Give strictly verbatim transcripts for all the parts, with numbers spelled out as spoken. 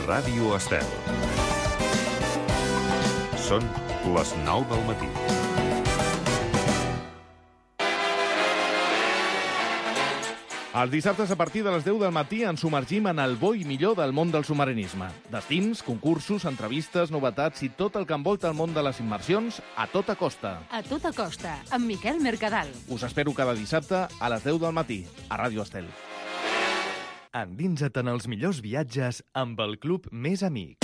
Ràdio Estel. Són les nou del matí. Els dissabtes, a partir de les deu del matí, ens submergim en el bo i millor del món del submarinisme. Destins, concursos, entrevistes, novetats i tot el que envolta el món de les immersions a tota costa. A tota costa, amb Miquel Mercadal. Us espero cada dissabte a les deu del matí, a Ràdio Estel. Endinsa't en els millors viatges amb el Club Més Amics.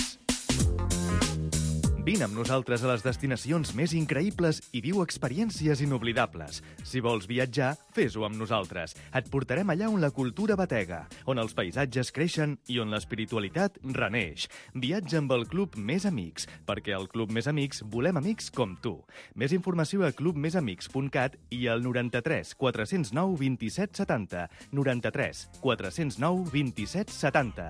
Vine amb nosaltres a les destinacions més increïbles i viu experiències inoblidables. Si vols viatjar, fes-ho amb nosaltres. Et portarem allà on la cultura batega, on els paisatges creixen i on l'espiritualitat reneix. Viatja amb el Club Més Amics, perquè al Club Més Amics volem amics com tu. Més informació a club més amics punt cat i al noranta-tres quatre zero nou vint-i-set setanta. noranta-tres quatre zero nou vint-i-set setanta.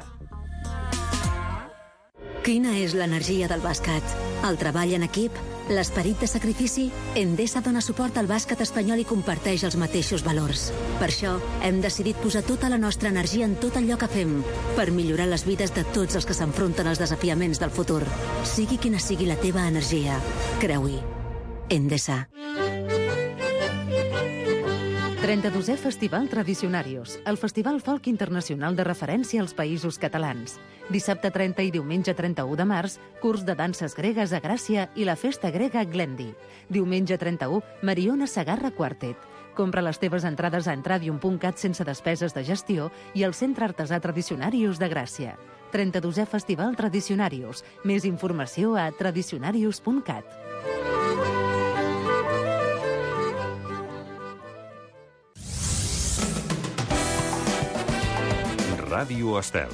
Quina és l'energia del bàsquet? El treball en equip? L'esperit de sacrifici? Endesa dona suport al bàsquet espanyol i comparteix els mateixos valors. Per això, hem decidit posar tota la nostra energia en tot allò que fem, per millorar les vides de tots els que s'enfronten als desafiaments del futur. Sigui quina sigui la teva energia, creu-hi. Endesa. trenta-dosè Festival Tradicionarios, el festival folk internacional de referència als països catalans. Dissabte trenta i diumenge trenta-u de març, curs de danses gregues a Gràcia i la festa grega a Glendi. Diumenge trenta-u, Mariona Segarra Quartet. Compra les teves entrades a entradium punt cat sense despeses de gestió i al Centre Artesà Tradicionarius de Gràcia. trenta-dosè Festival Tradicionarius. Més informació a tradicionarius punt cat. Ràdio Estel.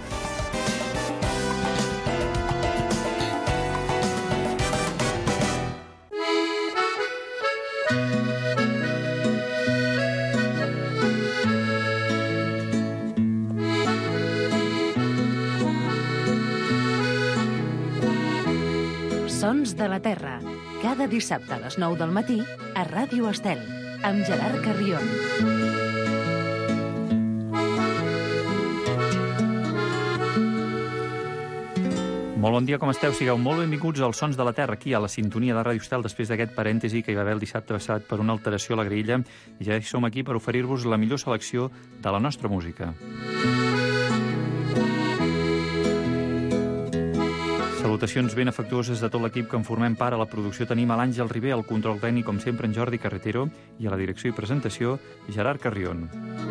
Sons de la Terra. Cada dissabte a les nou del matí a Ràdio Estel, amb Gerard Carrion. Molt bon dia, com esteu? Sigueu molt benvinguts als Sons de la Terra, aquí a la sintonia de Ràdio Estel, després d'aquest parèntesi que hi va haver el dissabte passat per una alteració a la grilla, i ja som aquí per oferir-vos la millor selecció de la nostra música. Salutacions ben afectuoses de tot l'equip que en formem part. A la producció tenim a l'Àngel Ribé, al control tècnic, com sempre, en Jordi Carretero, i a la direcció i presentació, Gerard Carrion.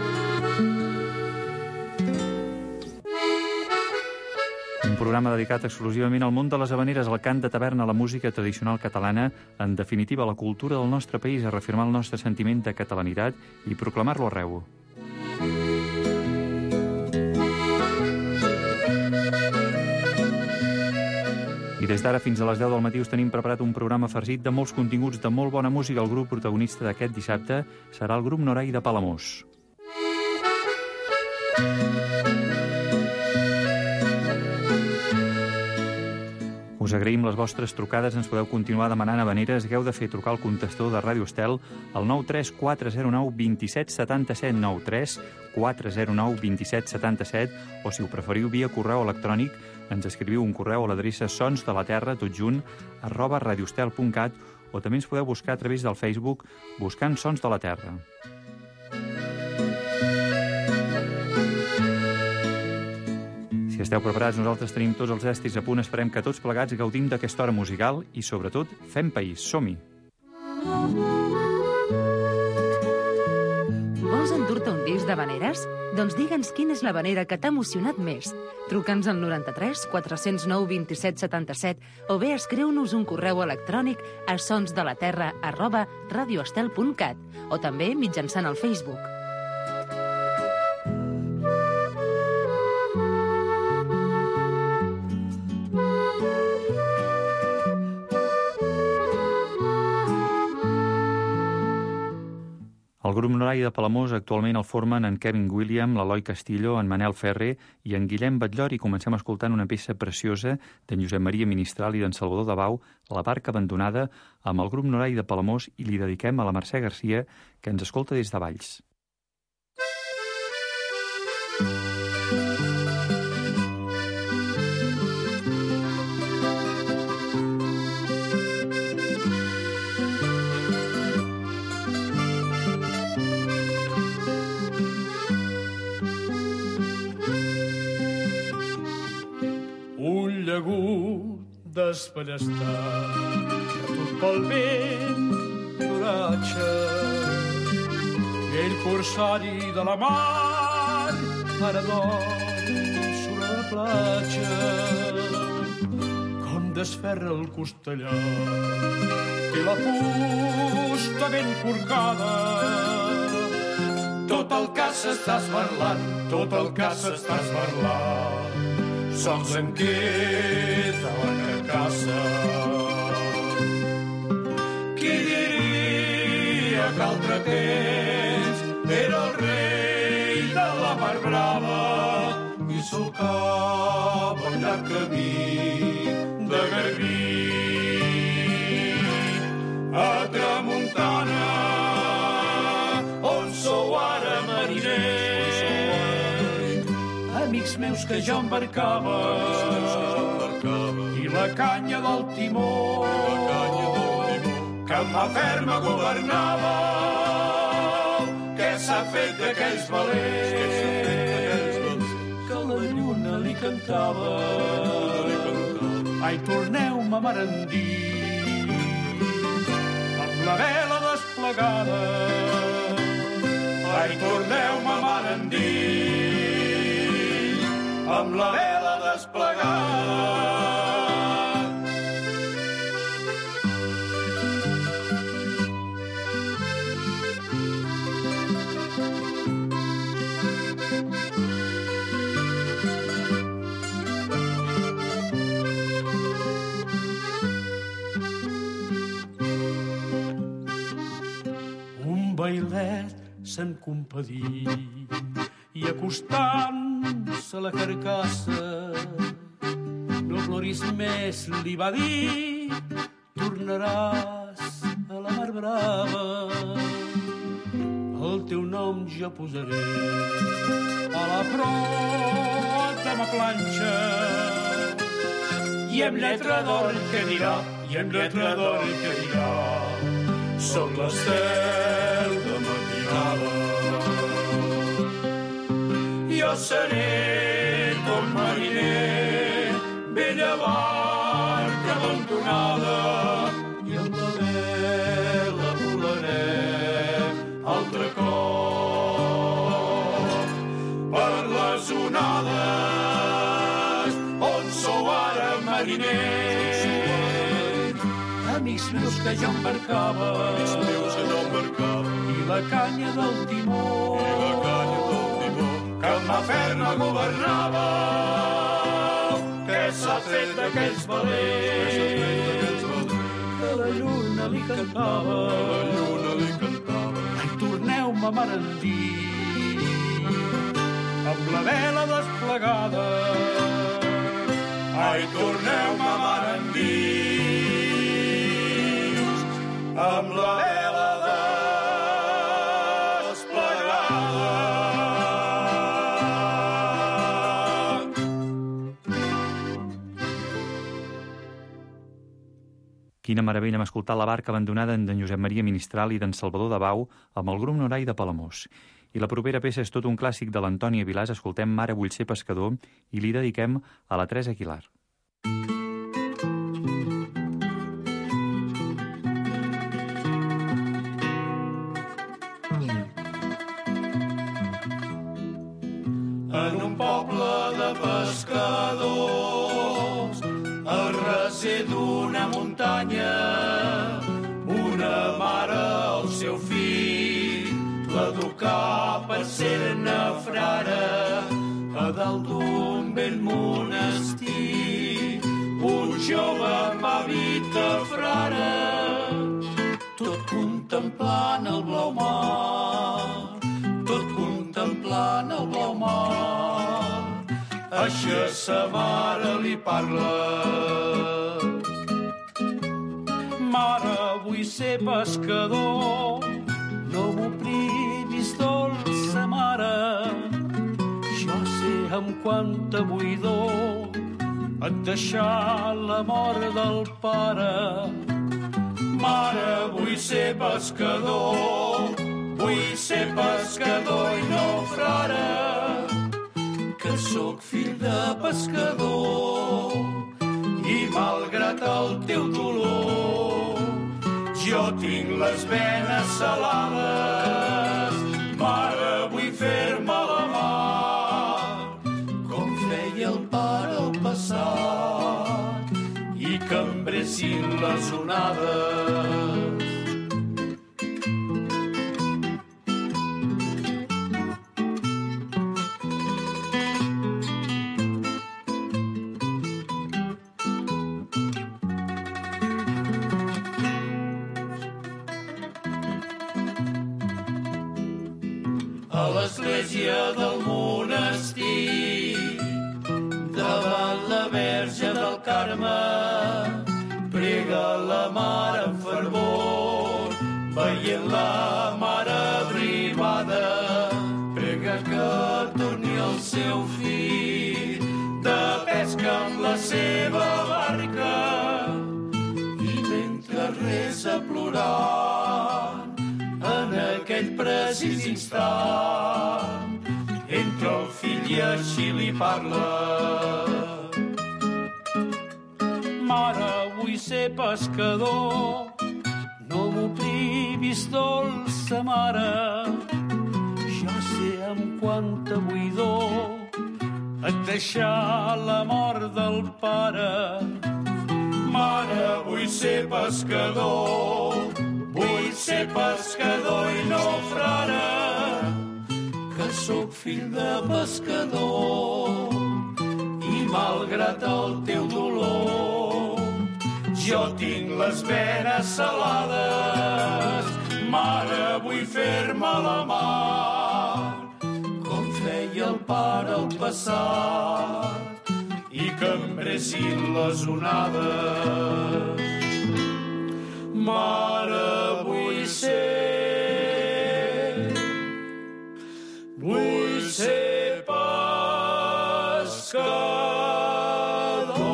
Un programa dedicat exclusivament al món de les havaneres, al cant de taverna, a la música tradicional catalana, en definitiva a la cultura del nostre país, a reafirmar el nostre sentiment de catalanitat i proclamar-lo arreu. I des d'ara fins a les deu del matí us tenim preparat un programa farcit de molts continguts, de molt bona música. El grup protagonista d'aquest dissabte serà el grup Norai de Palamós. Us agraïm les vostres trucades, ens podeu continuar demanant havaneres. Hagueu de fer trucar al contestador de Ràdio Estel al nou tres quatre zero nou dos set set set, nou tres quatre zero nou dos set set set, o si ho preferiu via correu electrònic, ens escriviu un correu a l'adreça sons de la terra, tot junt, arroba radiostel punt cat, o també ens podeu buscar a través del Facebook buscant Sons de la Terra. Si esteu preparats, nosaltres tenim tots els estris a punt. Esperem que tots plegats gaudim d'aquesta hora musical i, sobretot, fem país. Som-hi! Vols endur-te un disc d'havaneres? Doncs digue'ns quina és l'havanera que t'ha emocionat més. Truca'ns al noranta-tres quatre zero nou dos set setanta-set o bé escriu-nos un correu electrònic a sonsdelaterra arroba radioestel punt cat o també mitjançant el Facebook. El grup Norai de Palamós actualment el formen en Kevin William, l'Eloi Castillo, en Manel Ferrer i en Guillem Batllor, i comencem escoltant una peça preciosa d'en Josep Maria Ministral i d'en Salvador Dabau, La barca abandonada, amb el grup Norai de Palamós, i li dediquem a la Mercè Garcia, que ens escolta des de Valls. despallestat, retut pel vent d'oratge. Ell, corsari de la mar, ara dorm sobre la platja. Com desferra el costellat, té la fusta ben corcada. Tot el cas s'està esmerlant, tot el cas s'està esmerlant. Sols en queda la carcassa. Qui diria que altre temps era el rei de la mar brava i solcava un llarg camí de garbí a tramuntana, on sou ara mariners. Amics meus que jo embarcava i la canya del timó que amb mà ferma governava. Què s'ha fet d'aquells valents que la lluna li cantava? Ai, torneu-me a marendir amb la vela desplegada. Ai, torneu-me a marendir amb la vela desplegada. Un bailet se'n compadí i acostant-se a la carcassa, no ploris més, li va dir, tornaràs a la mar brava. El teu nom jo posaré a la proa de ma planxa i amb lletra d'or que dirà, i amb lletra d'or que dirà, soc l'estel de matinada. Jo seré com mariner, vella barca abandonada, i amb la vela volarem altre cop per les onades on sou ara mariners. Amics meus que jo embarcava, amics meus que jo embarcava, i la canya del timó, i la canya del timó, que amb mà ferma governava. Què s'ha fet d'aquells valents que la lluna li cantava? La lluna li cantava. Ai, torneu-me a marendir amb la vela desplegada. Ai, torneu-me a marendir amb la vela desplegada. Quina meravella hem escoltat La barca abandonada d'en Josep Maria Ministral i d'en Salvador de Bau amb el grup Norai de Palamós. I la propera peça és tot un clàssic de l'Antònia Vilàs. Escoltem Mare vull ser pescador i li dediquem a la Teresa Aguilar. En un poble de pescadors, al recer d'una muntanya, una mare al seu fill l'educà per ser-ne frare a dalt d'un vell monestir. Un jove va vita frare, tot contemplant el blau mar, tot contemplant el blau mar. Així sa mare li parla: mare, vull ser pescador, no m'ho privis, dolça mare. Jo sé amb quanta buidor et deixar la mort del pare. Mare, vull ser pescador, vull ser pescador i no frare, que sóc fill de pescador i malgrat el teu dolor, jo tinc les venes salades, mare, vull fer-me la mà, com feia el pare al passat, i que embressin les onades. A l'església del monestir, davant la Verge del Carme, prega la mare amb fervor, veient la mare privada, prega que torni el seu fill de pesca amb la seva barca, i mentre resa plorant, en aquell precís instant, entra el fill i així li parla. Mare, vull ser pescador, no m'ho privis, dolça mare. Ja sé amb quanta buidor et deixar la mort del pare. Mare, vull ser pescador, vull ser pescador i no frare, que sóc fill de pescador, i malgrat el teu dolor, jo tinc les venes salades, mare, vull fer-me la mà, com feia el pare al passat, i que embressin les onades. Mare, vull ser, vull ser pescador.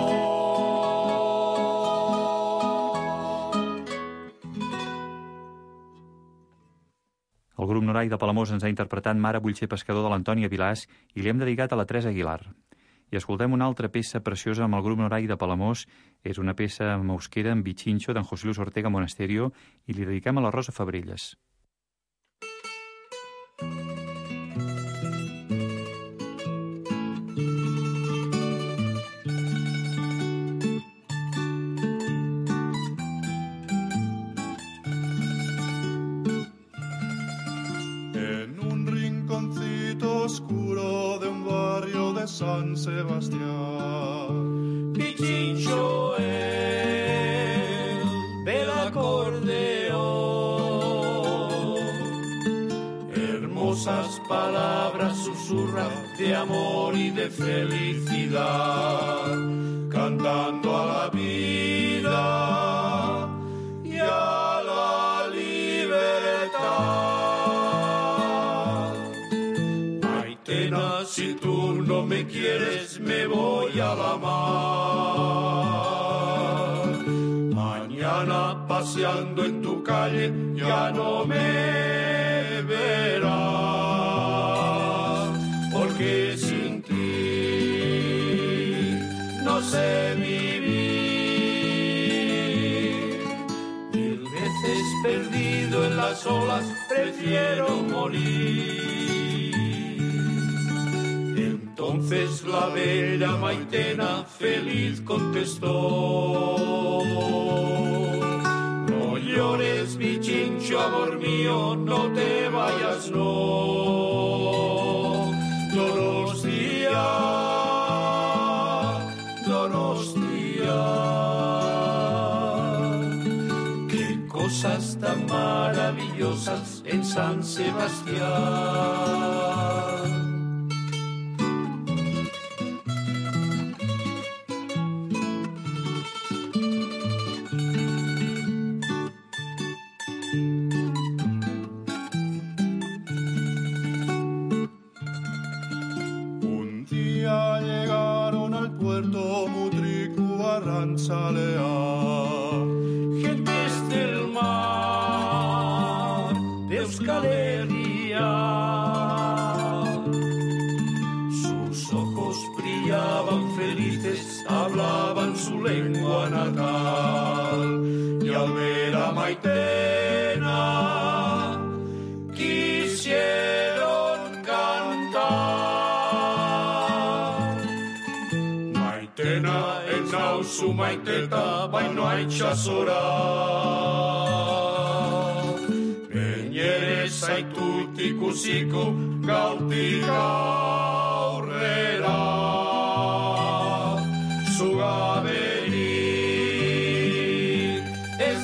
El grup Norai de Palamós ens ha interpretat Mare, vull ser pescador, de l'Antònia Vilàs, i li hem dedicat a la Teresa Aguilar. I escoltem una altra peça preciosa amb el grup Norai de Palamós. És una peça mosquera amb Bichincho d'en José Luis Ortega Monasterio, i li dediquem a la Rosa Fabrelles. En un rinconcito oscuro de un barrio de San Sebastián, Bichincho él del acordeón, hermosas palabras susurra de amor y de felicidad, cantando a la vida y a la libertad. Maitena, si tú no me quieres, me voy a la mar. Mañana paseando en tu calle ya no me verás, porque sin ti no sé vivir. Mil veces perdido en las olas, prefiero morir. Entonces la bella Maitena feliz contestó: no llores, Bichincho, amor mío, no te vayas, no. Donostia, Donostia, qué cosas tan maravillosas en San Sebastián. Gentes del mar de Euskal Herria, sus ojos brillaban felices, hablaban su lengua natal. Y al ver a Maitena quisieron cantar. Maitena en nau su maiteta baino aitxasora. Beñeres zaitut ikusiko gautik aurrera. Zugaberik ez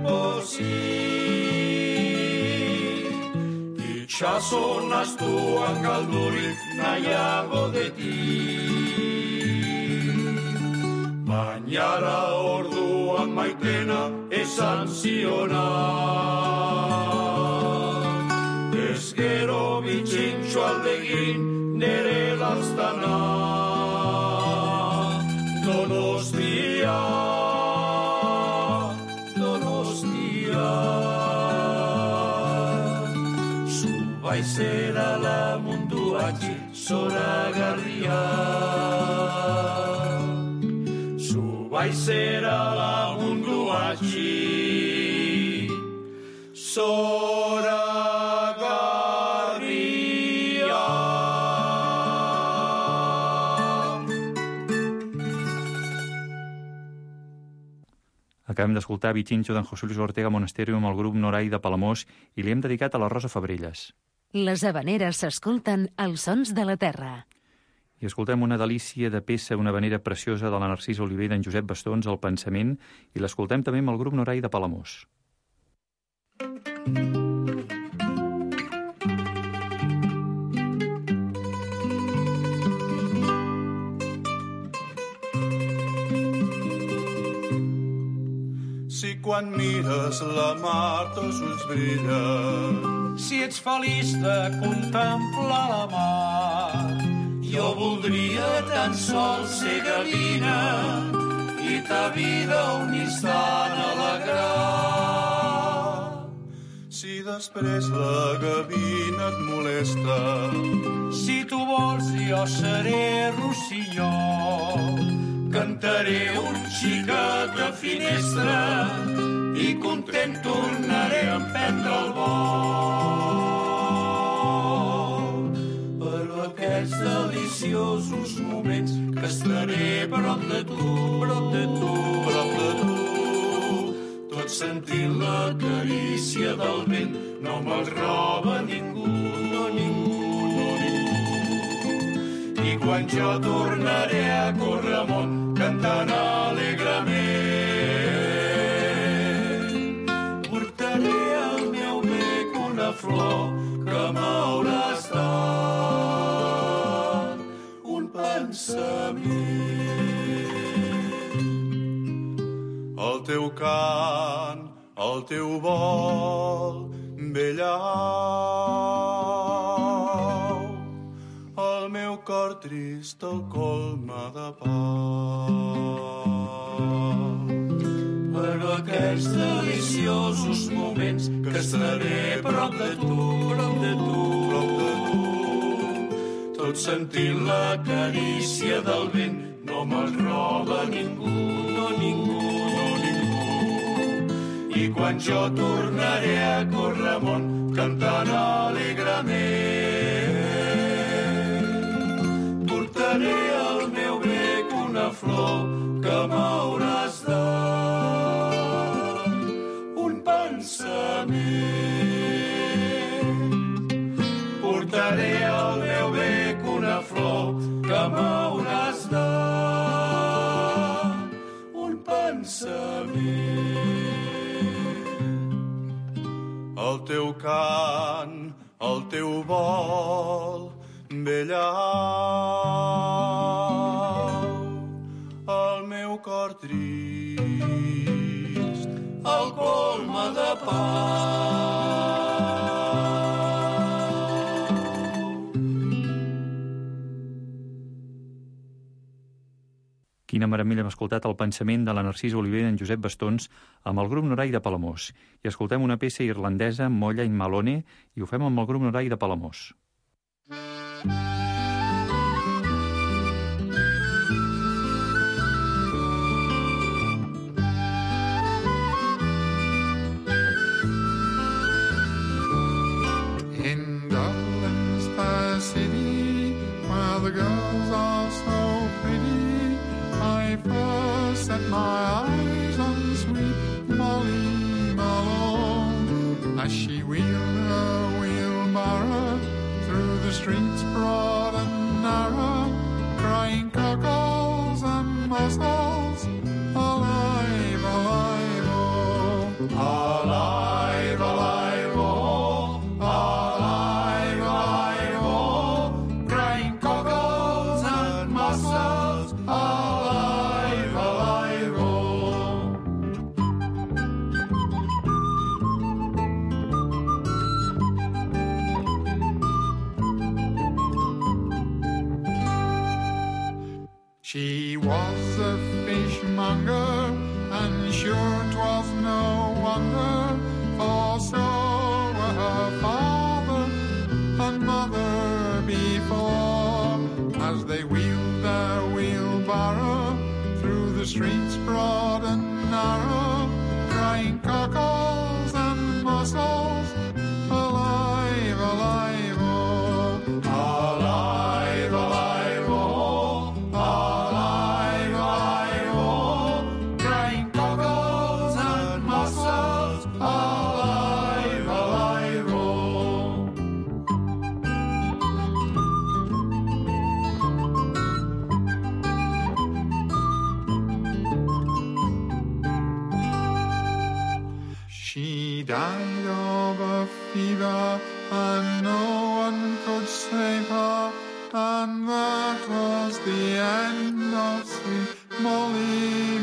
depozik, itxason astuan galdurik nahiago detik. Bainara orduan Maitena esan ziona, ez gero bitxintxo aldegin nere laztana. Donostia, Donostia, zu baizera la munduatxi zoragarria. Zu baizera la munduatxi zoragarria. Acabem d'escoltar Vichincho d'en José Luis Ortega Monasterio amb el grup Norai de Palamós i li hem dedicat a la Rosa Fabrelles. Les habaneres s'escolten als sons de la terra. I escoltem una delícia de peça, una habanera preciosa de la Narcisa Oliver i d'en Josep Bastons, El pensament, i l'escoltem també amb el grup Norai de Palamós. Si quan mires la mar tots ulls brillen, si ets feliç de contemplar la mar, jo voldria tan sols ser gavina i ta vida un instant alegrar. Si després la gavina et molesta, si tu vols jo seré rossinyol, cantaré un xiquet de finestra i content tornaré a emprendre el vol. Per aquests deliciosos moments que estaré prop de tu, prop de tu, prop de tu, tot sentint la carícia del vent, no me'l roba ningú, no ningú, no ningú. I quan jo tornaré a córrer món cantant alegrement, portaré al meu bec una flor que m'haurà estat un pensament. el teu cant, el teu vol, bella au, el meu cor trist el colma de pau. Per aquests deliciosos moments que estaré prop de tu, prop de tu, prop de tu, tot sentint la carícia del vent, no me'l roba ningú, no ningú, no ningú. I quan jo tornaré a córrer món cantant alegrament, portaré al meu bec una flor que m'hauràs dat un pensament. Portaré al meu bec una flor que m'hauràs dat un pensament. El teu cant, el teu vol, bella au, el meu cor trist, el colma de pau. Quina meravella hem escoltat el pensament de la Narcisa Oliver i en Josep Bastons amb el grup Norai de Palamós. I escoltem una peça irlandesa, Molla in Malone, i ho fem amb el grup Norai de Palamós. Well, the girls are so pretty, I first set my eyes on sweet Molly Malone, as she wheeled her wheelbarrow through the streets broad and narrow, crying cockles and mussels, alive, alive, oh, alive, alive, oh, alive, alive, oh, crying cockles and mussels, alive, alive, oh. She was a fishmonger, and sure 'twas no wonder, for so were her father and mother before, as they wheeled their wheelbarrow through the streets broad and narrow, crying cockles and mussels, alive, alive, oh, alive, alive, oh, alive, alive, oh, crying cockles and mussels, alive, alive, oh. She died of a fever, and no one could save her, and that was the end of sweet Molly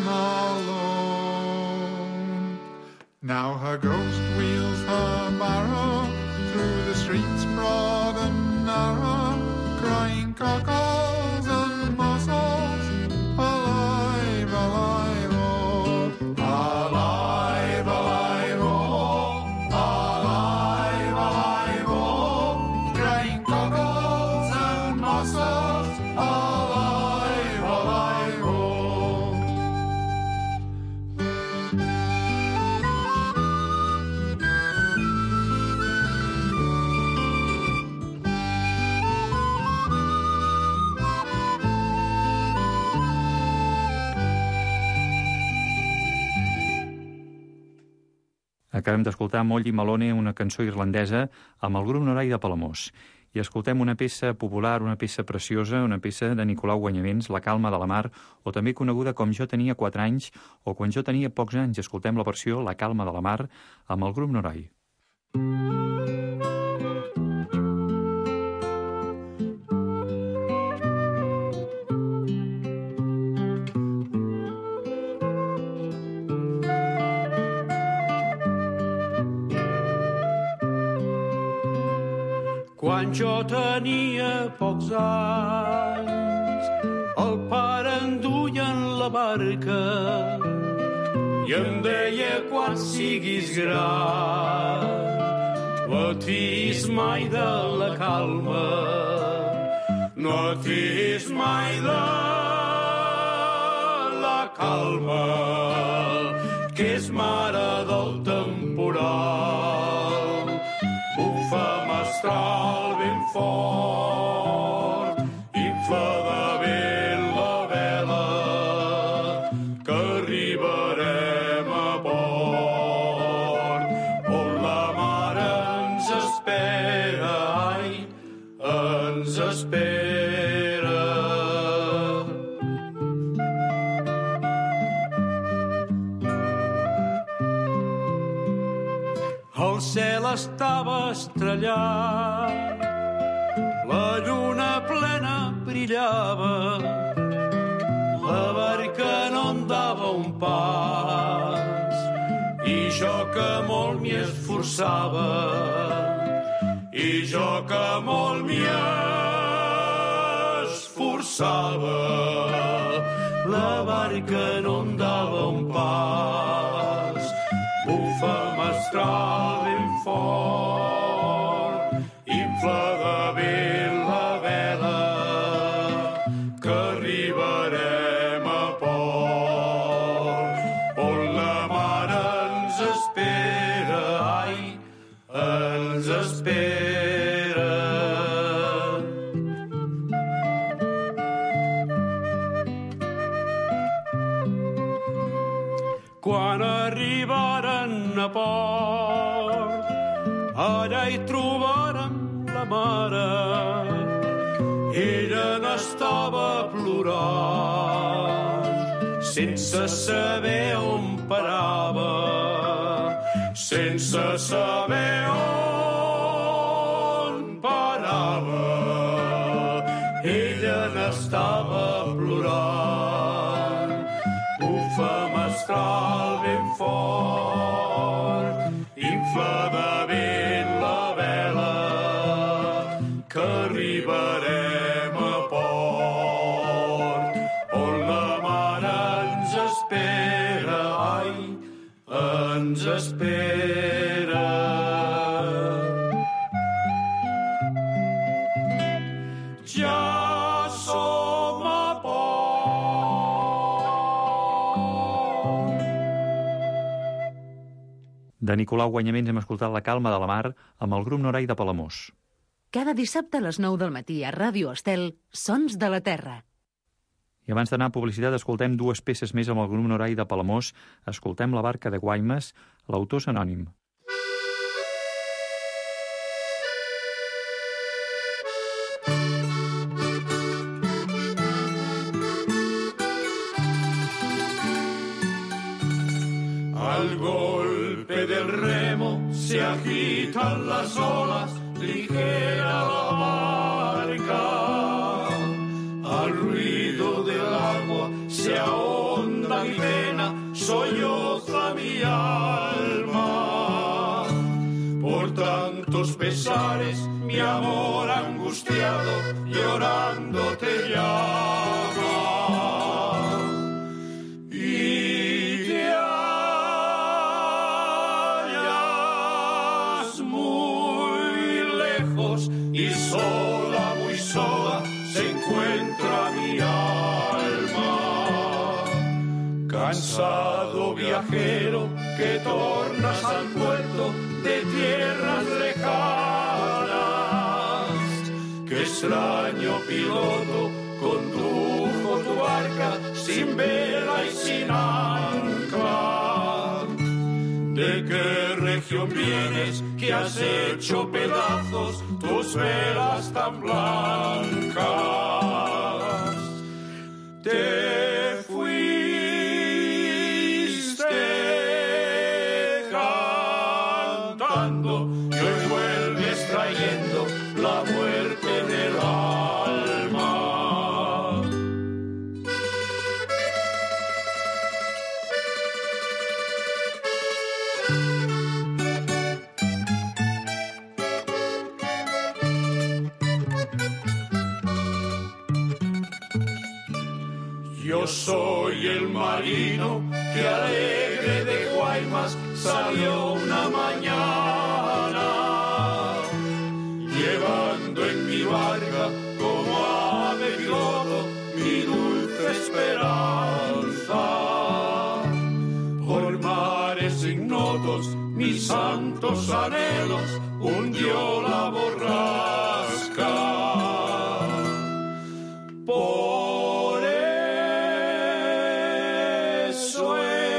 Malone. Now her ghost wheels her barrow through the streets broad and narrow, crying cockles and mussels, alive, alive, oh, alive, alive, oh, alive, alive, oh, crying cockles and mussels, alive, alive, oh. Acabem d'escoltar Molly Malone, una cançó irlandesa, amb el grup Norai de Palamós. I escoltem una peça popular, una peça preciosa, una peça de Nicolau Guanyavents, La calma de la mar, o també coneguda com Jo tenia quatre anys o Quan jo tenia pocs anys. Escoltem la versió La calma de la mar amb el grup Norai. Quan jo tenia pocs anys, el pare em duia en la barca i em deia quan siguis gran no et fiïs mai de la calma, no et fiïs mai de la calma, que és mare del temporal. Bufa mestral ben fort, infla de vent la vela, que arribarem a port, on la mare ens espera, ai, ens espera. El cel estava estrellat, la lluna plena brillava, la barca no em dava un pas, i jo que molt m'hi esforçava, i jo que molt m'hi esforçava, la barca no em dava un pas. Bufa mestral ben fort, infla de vent la vela, que arribarem a port, on la mare ens espera, ai, ens espera. Quan arribaren a port, allà hi trobaren la mare. Ella n'estava plorant, sense saber on parava, sense saber on parava. Ella n'estava plorant, bufa mestral ben fort, infla de vent la vela, que arribarem a port, on la mare ens espera, ai, ens espera. Ja som a port. De Nicolau Guanyaments hem escoltat La calma de la mar amb el grup Norai de Palamós. Cada dissabte a les nou del matí a Ràdio Estel, Sons de la Terra. I abans d'anar a publicitat escoltem dues peces més amb el grup Norai de Palamós. Escoltem La barca de Guaimes, l'autor és anònim. Al golpe del remo se agitan las olas, ligera la barca. Al ruido del agua se ahonda mi pena, solloza mi alma. Por tantos pesares mi amor angustiado llorando te llama. Y te hallas muy lejos y sola, muy sola se encuentra mi alma. Cansado viajero que tornas al puerto de tierras lejanas, qué extraño piloto condujo tu barca sin vela y sin ancla. ¿De qué región vienes que has hecho pedazos tus velas tan blancas? Te fuiste cantando y hoy vuelves trayendo la muerte en el alma. Yo soy el marino que alegre de Guaymas salió una mañana, llevando en mi barca como ave piloto mi dulce esperanza. Por mares ignotos mis santos anhelos hundió la borrasca. Por eso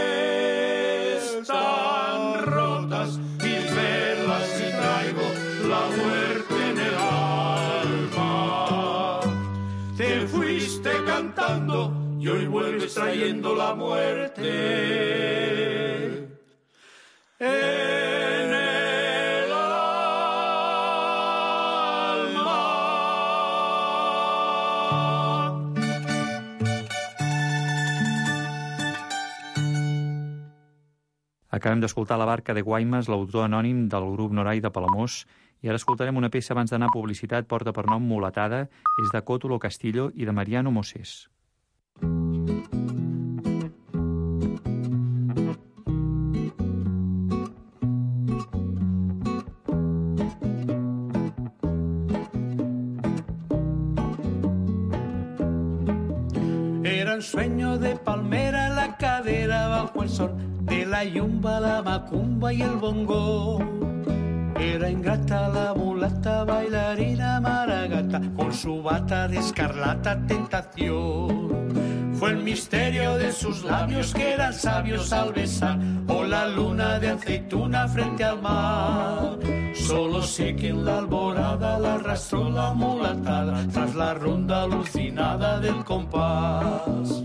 están rotas mis velas y traigo la muerte en el alma. Te fuiste cantando y hoy vuelves trayendo la muerte en el alma. Acabem d'escoltar La barca de Guaimes, l'autor anònim del grup Norai de Palamós, i ara escoltarem una peça abans d'anar a publicitat, porta per nom Mulatada, és de Cótulo Castillo i de Mariano Mosés. Era un sueño de palmera, la cadera bajo el sol, de la yumba, la macumba y el bongo. Era ingrata la mulata, bailarina maragata, con su bata de escarlata tentación. Fue el misterio de sus labios que eran sabios al besar, o la luna de aceituna frente al mar. Solo sé que en la alborada la arrastró la mulatada tras la ronda alucinada del compás.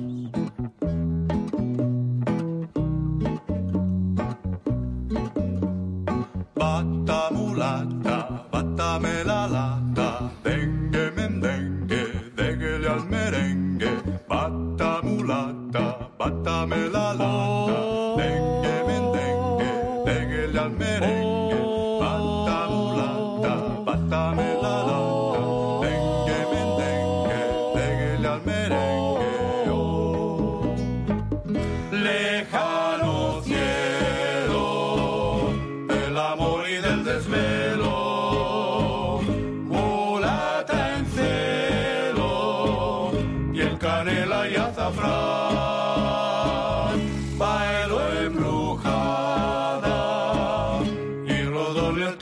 Bata mulata, bátame la lata, dengue mendengue, déguele al merengue. Bata mulata, bátame la lata, dengue mendengue, déguele al merengue. Bata mulata, bátame la lata, dengue mendengue, déguele al merengue. Oh. Lejano cielo del amor y del desvelo, mulata en celo, piel canela y azafrán, bailo embrujada y rodó en el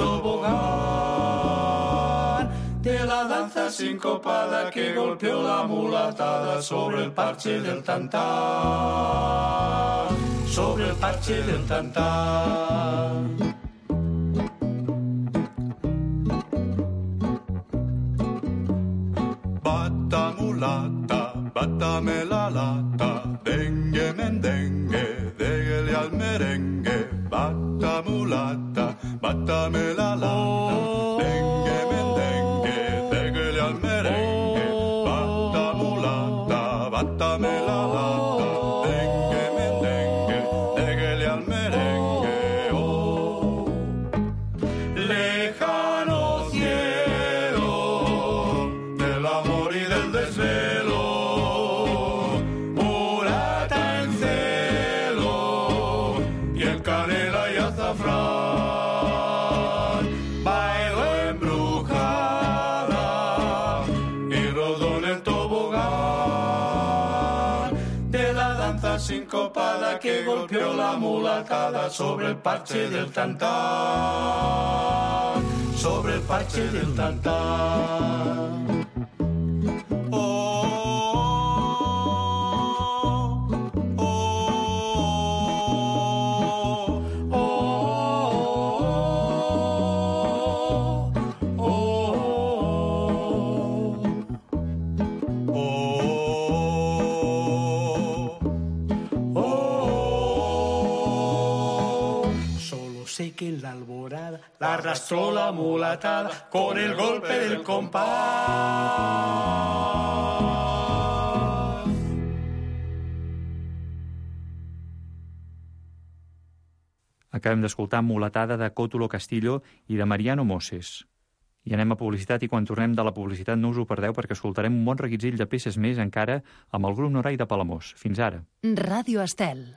tobogán de la danza sincopada que golpeó la mulatada sobre el parche del tantán, sobre el parche del tantán. Bata mulata, bátame la lata, dengue mendengue, déguele al merengue. Bata mulata, bátame la lata, dengue mendengue, déguele al merengue. Bata mulata, bátame la lata, dengue mendengue, déguele al merengue. Oh. Lejano cielo del amor y del desvelo, mulata en celo, piel canela y azafrán, bailo embrujada y rodó en el tobogán de la danza sincopada que golpeó la mulatada sobre el parche del tantán, sobre el parche del tantán. Sé que en la alborada la arrastró la mulatada con el golpe del compás. Acabem d'escoltar Mulatada de Cótulo Castillo i de Mariano Moses. I anem a publicitat i quan tornem de la publicitat no us ho perdeu perquè escoltarem un bon reguitzell de peces més encara amb el grup Norai de Palamós. Fins ara. Ràdio Estel.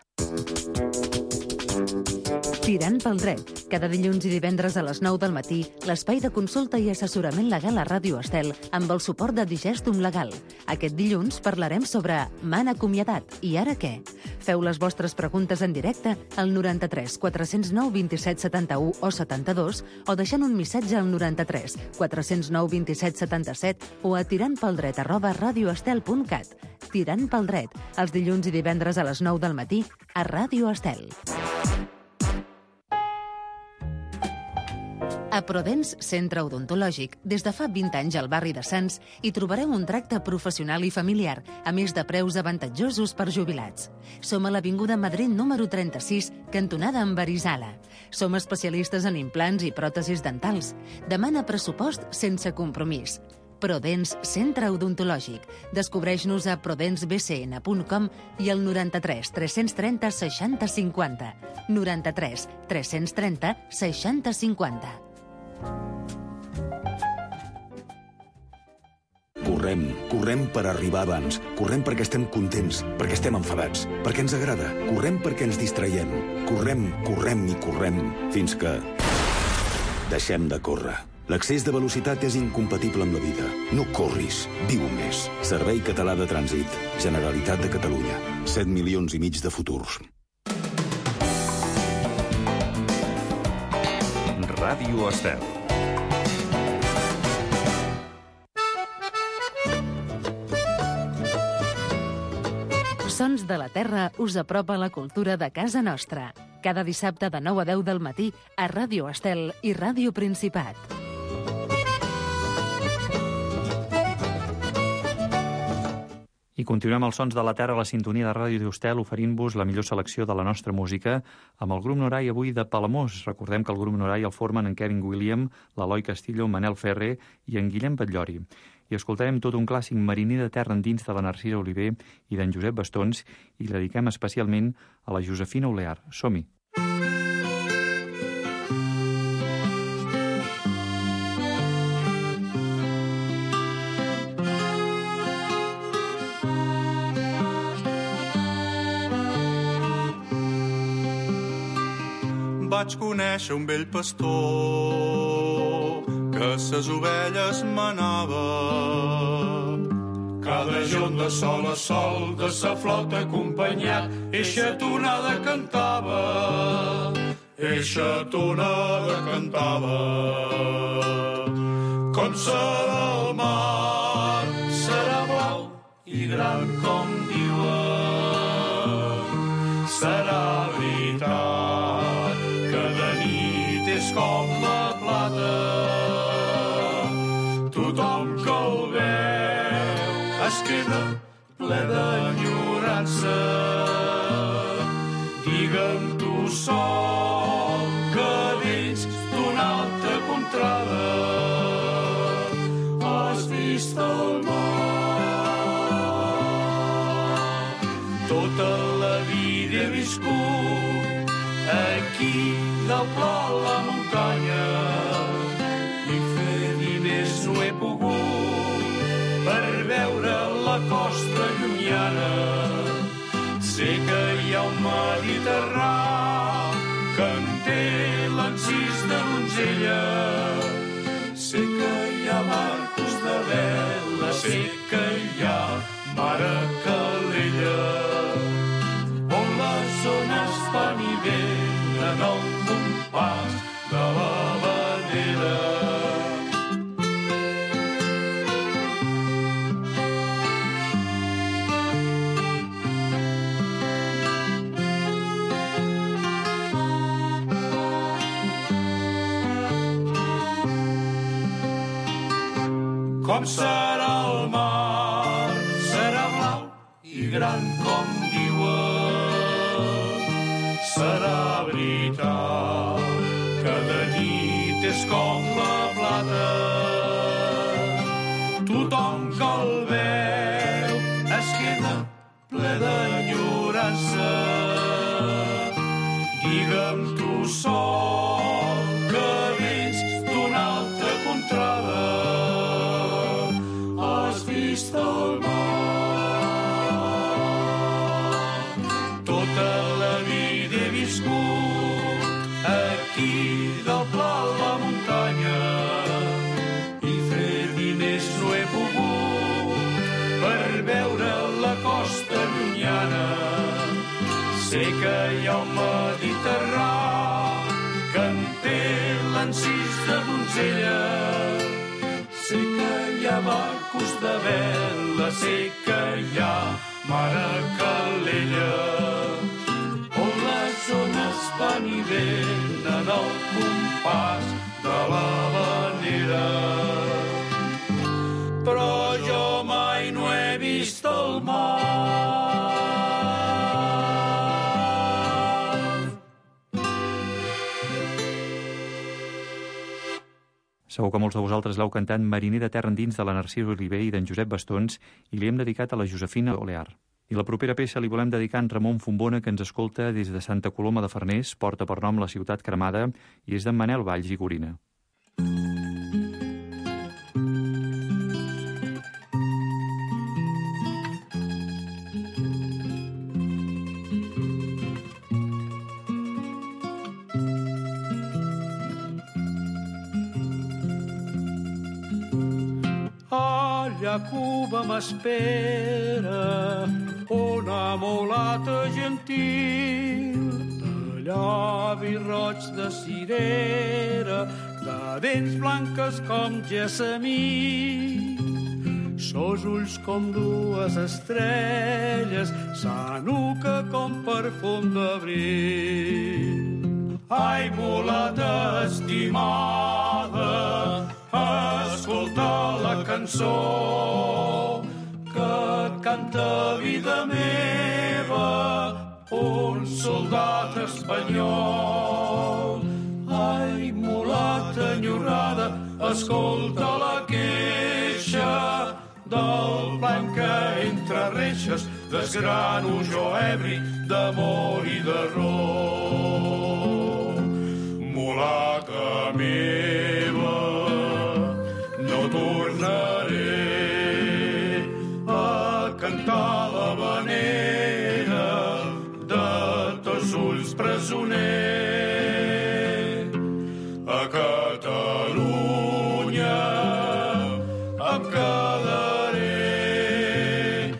Tirant pel dret. Cada dilluns i divendres a les nou del matí, l'espai de consulta i assessorament legal a Ràdio Estel amb el suport de Digestum Legal. Aquest dilluns parlarem sobre m'han acomiadat i ara què? Feu les vostres preguntes en directe al noranta-tres quatre zero nou vint set setanta-u o setanta-dos o deixant un missatge al noranta-tres quatre zero nou vint set setanta-set o a tirantpeldret arroba radioestel punt cat. Tirant pel dret, els dilluns i divendres a les nou del matí a Ràdio Estel. A Prodens Centre Odontològic, des de fa vint anys al barri de Sants, hi trobareu un tracte professional i familiar, a més de preus avantatjosos per jubilats. Som a l'Avinguda Madrid número trenta-sis, cantonada amb Arizala. Som especialistes en implants i pròtesis dentals. Demana pressupost sense compromís. Prodens Centre Odontològic. Descobreix-nos a prodens b c n punt com i al noranta-tres tres-cents trenta seixanta cinquanta. noranta-tres tres-cents trenta seixanta cinquanta. Correm, correm per arribar abans. Correm perquè estem contents, perquè estem enfadats, perquè ens agrada. Correm perquè ens distraiem. Correm, correm i correm, fins que deixem de córrer. L'excés de velocitat és incompatible amb la vida. No corris, viu més. Servei Català de Trànsit. Generalitat de Catalunya. set milions i mig de futurs. Ràdio Estel. Sons de la Terra us apropa la cultura de casa nostra. Cada dissabte de nou a deu del matí a Ràdio Estel i Ràdio Principat. I continuem els Sons de la Terra a la sintonia de Ràdio Estel, oferint-vos la millor selecció de la nostra música amb el grup Norai avui de Palamós. Recordem que el grup Norai el formen en Kevin William, l'Eloi Castillo, Manel Ferrer i en Guillem Batllori. I escoltarem tot un clàssic, Mariner de terra endins, de la Narcisa Oliver i d'en Josep Bastons, i la dediquem especialment a la Josefina Olear. Som-hi! Vaig conèixer un vell pastor que ses ovelles manava. Cada jorn de sol a sol, de sa flota acompanyat, eixa tonada cantava, eixa tonada cantava. Com serà el mar, serà blau i gran com diuen, serà veritat que de nit és com la plata. Tothom que el veu es queda ple d'enyorança. Digue'm tu sol que vens d'una altra contrada. Has vist el mar. Tota la vida he viscut aquí del pla a la muntanya i fer diners no he pogut per veure la costa llunyana. Sé que hi ha un Mediterrani que en té l'encís de donzella. Sé que hi ha barcos de vela, sé que hi ha mar a Calella, on les ones van i venen al compàs de l'havanera. Com serà el mar, serà blau i gran com diuen. Serà veritat que de nit és com la plata. Tothom que el veu es queda ple d'enyorança. Digue'm tu sol que vens d'una altra contrada. Has vist el mar. Tota la vida he viscut aquí del pla a la muntanya i fer diners no he pogut per veure la costa llunyana. Sé que hi ha un Mediterrani que en té l'encís de donzella. Sé que hi ha barcos de vela, sé que hi ha mar a Calella, on les ones van i venen al compàs de l'havanera. Però jo mai no he vist el mar. Segur que molts de vosaltres l'heu cantat Mariner de terra endins, de la Narcisa Oliver i d'en Josep Bastons, i li hem dedicat a la Josefina Olear. I la propera peça li volem dedicar a en Ramon Fombona, que ens escolta des de Santa Coloma de Farners, porta per nom la ciutat cremada, i és d'en Manel Valls i Gorina. Allà Cuba m'espera una mulata gentil, de llavi roig de cirera, de dents blanques com gessamí. sos ulls com dues estrelles, sa nuca com perfum d'abril. Ai, mulata estimada, escolta la cançó que et canta, vida meva, un soldat espanyol. Ai, mulata enyorada, escolta la queixa del blanc que entre reixes desgrano jo ebri d'amor i de rom. Mulata meva, no tornaré a cantar l'havanera de tots ulls presoner. A Catalunya em quedaré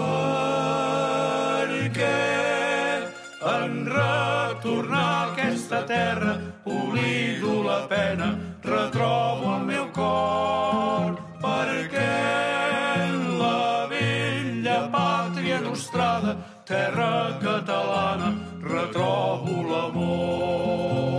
perquè en retornar a aquesta terra oblido la pena, retrobo el meu cor, perquè en la vella pàtria nostrada, terra catalana, retrobo l'amor.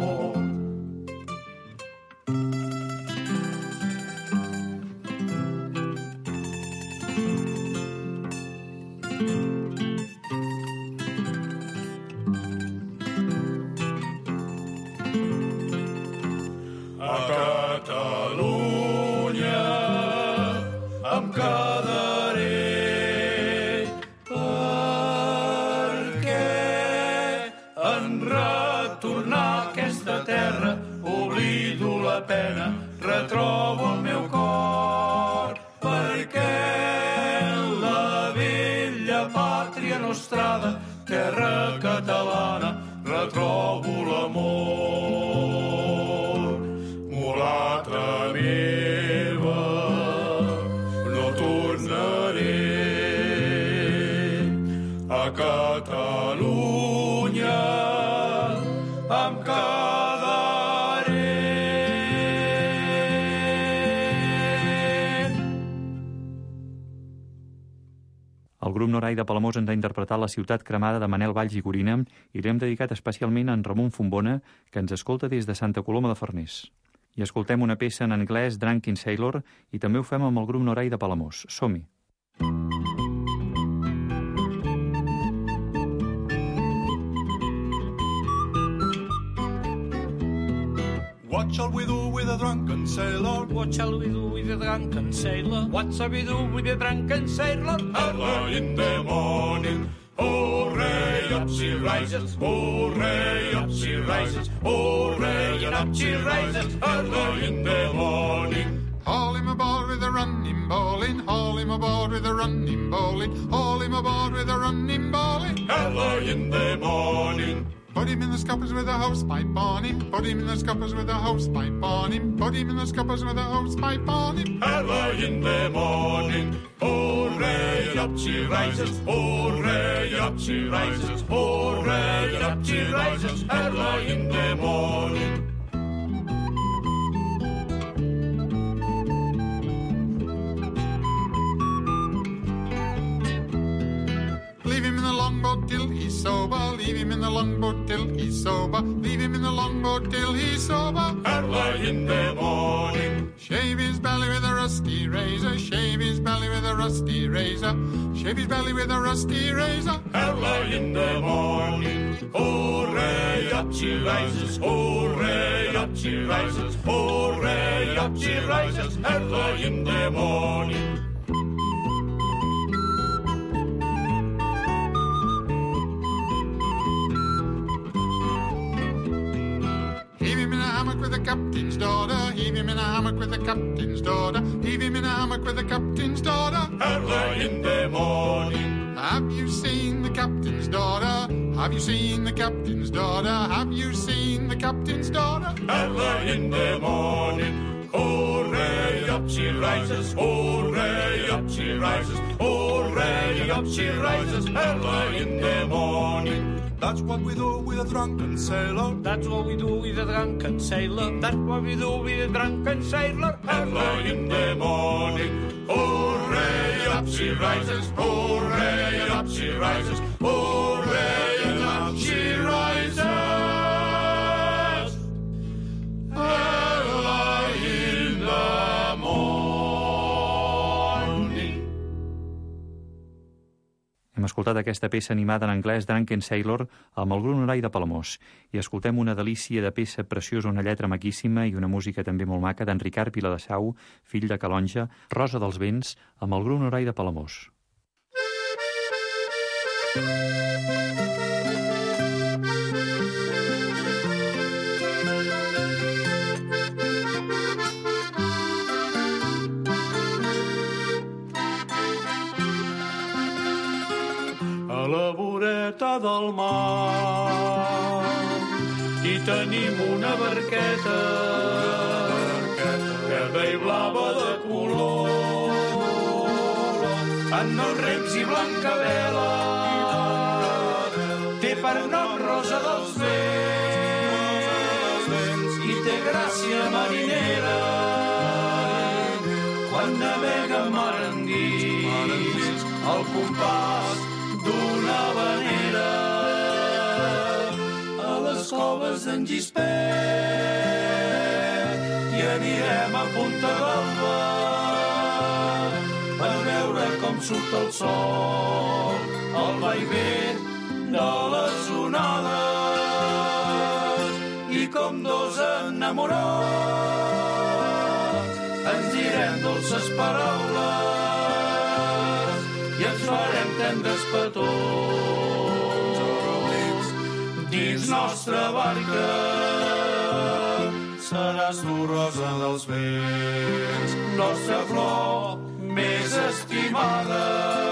A Catalunya em quedaré perquè en retornar a aquesta terra oblido la pena, retrobo el meu cor, perquè en la vella pàtria nostrada, terra catalana, retrobo l'amor. Mulata meva, no tornaré a Catalunya, em quedaré. El grup Norai de Palamós ens ha interpretat La ciutat cremada de Manel Valls i Gorina i l'hem dedicat especialment a en Ramon Fontbona, que ens escolta des de Santa Coloma de Farners. I escoltem una peça en anglès, Drunken Sailor, i també ho fem amb el grup Norai de Palamós. Som-hi! What shall we do with a drunken sailor? What shall we do with a drunken sailor? What shall we do with a drunken sailor? Early in the morning, hooray, up she rises, hooray, up she rises, hooray, and up she rises, early in the morning. Haul him aboard with a running bowling, haul him aboard with a running bowling, haul him aboard with a running bowling. Early in the morning. Put him in the scuppers with a hosepipe on him, put him in the scuppers with a hosepipe on him, put him in the scuppers with a hosepipe on him. Early in the morning, hooray, up she rises, hooray, up she rises, hooray, up she rises, early in the morning. Leave him in the longboat till he's sober, leave him in the longboat till he's sober, leave him in the longboat till he's sober. Early in the morning. Shave his belly with a rusty razor, shave his belly with a rusty razor, shave his belly with a rusty razor. Early in the morning. Hooray, up she rises, hooray, up she rises, hooray, up she rises, early in the morning. Heave him in a hammock with the captain's daughter, heave him in a hammock with the captain's daughter, heave him in a hammock with the captain's daughter. Early in the morning. Have you seen the captain's daughter? Have you seen the captain's daughter? Have you seen the captain's daughter? Early in the morning. Hooray, up she rises, hooray, up she rises, hooray, up she rises, early in the morning. That's what we do with a drunken sailor. That's what we do with a drunken sailor. That's what we do with a drunken sailor. Early in the morning. Hooray. up she rises, hooray, and up she rises, hooray, and up she rises. Early in the morning. Hem escoltat aquesta peça animada en anglès Drunken Sailor amb el grup Norai de Palamós i escoltem una delícia de peça preciosa, una lletra maquíssima i una música també molt maca d'en Ricard Viladesau, fill de Calonja, Rosa dels Vents, amb el grup Norai de Palamós. A la voreta del mar hi tenim una barqueta verda i blava de color, amb nous rems i blanca vela, té per nom Rosa dels Vents i té gràcia marinera quan navega mar endins al compàs d'una vanera. A les coves d'en Gispert i anirem a Punta d'Alba per veure com surt el sol, el vaivent de les onades, i com dos enamorats ens direm dolces paraules i ens farem tendres petons dins nostra barca. Seràs tu, Rosa dels Vents, nostra flor més estimada,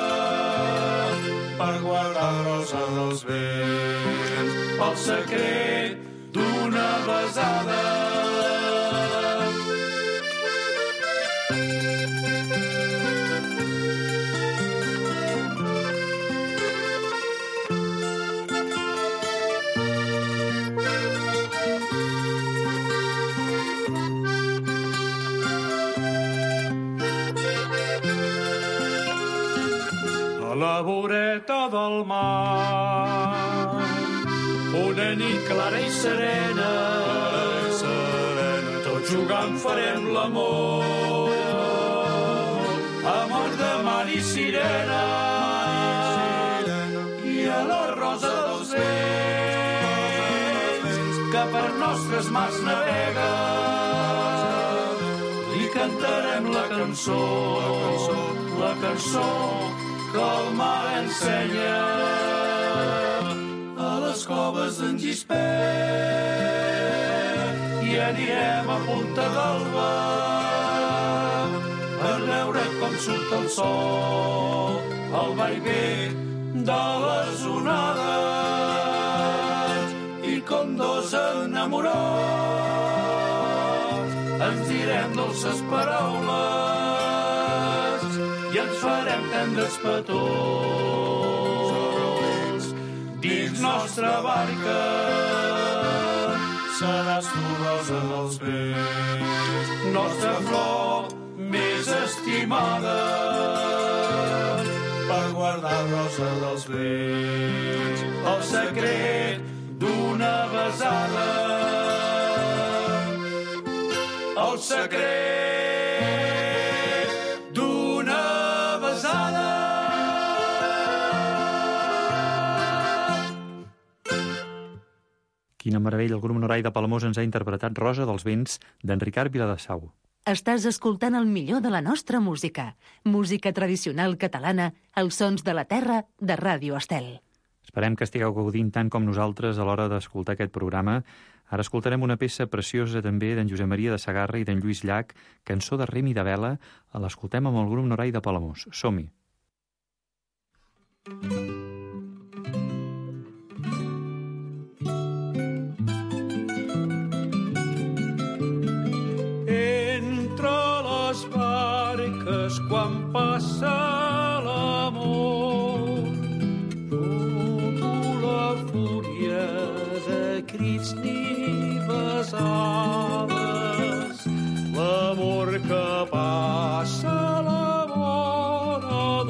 per guardar Rosa dels Vents el secret d'una besada. La voreta del mar, una nit clara i serena, serena, tots jugant farem l'amor, amor de mar i sirena, i a la Rosa dels Vents, que per nostres mars navega, li cantarem la cançó, la cançó que el mar ensenya. A les coves d'en Gispert i anirem a Punta d'Alba per veure com surt el sol, el vaivent de les onades, i com dos enamorats ens direm dolces paraules i ens farem tendres petons dins nostra barca. Seràs tu, Rosa dels Vents, nostra flor més estimada, per guardar Rosa dels Vents el secret d'una besada. El secret d'una besada. Quina meravella, el grup Norai de Palamós ens ha interpretat Rosa dels Vents d'en Ricard Viladesau. Estàs escoltant el millor de la nostra música. Música tradicional catalana, els sons de la terra, de Ràdio Estel. Esperem que estigueu gaudint tant com nosaltres a l'hora d'escoltar aquest programa. Ara escoltarem una peça preciosa també d'en Josep Maria de Sagarra i d'en Lluís Llach, cançó de Rem i de Vela. L'escoltem amb el grup Norai de Palamós. Som-hi! Entre les barques quan passa l'amor, noto la fúria de crits ni besades. L'amor que passa, la vora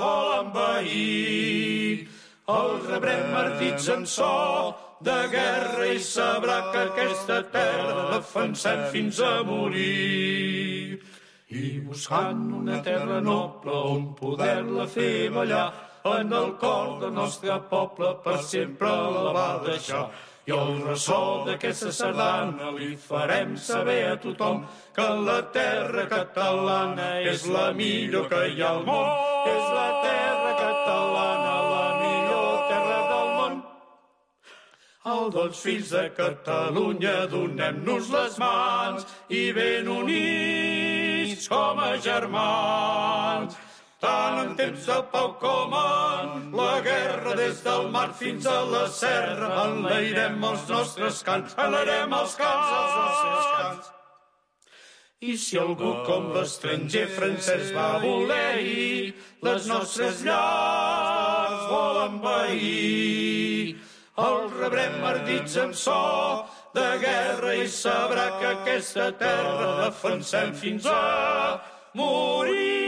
vol envair. El rebrem ardits en so de guerra i sabrà que aquesta terra defensem fins a morir. I buscant una terra noble on poder-la fer ballar, en el cor del nostre poble per sempre la va deixar. I el ressò d'aquesta sardana li farem saber a tothom que la terra catalana és la millor que hi ha al món. És la terra catalana, la millor terra del món. Al dels fills de Catalunya donem-nos les mans i ben units com a germans. Tant en temps de pau com en la guerra, des del mar fins a la serra, enlairem els nostres cants, enlairem els cants, els nostres cants. I si algú com l'estranger francès va voler les nostres llars vol envair, el rebrem ardits amb so de guerra i sabrà que aquesta terra defensem fins a morir.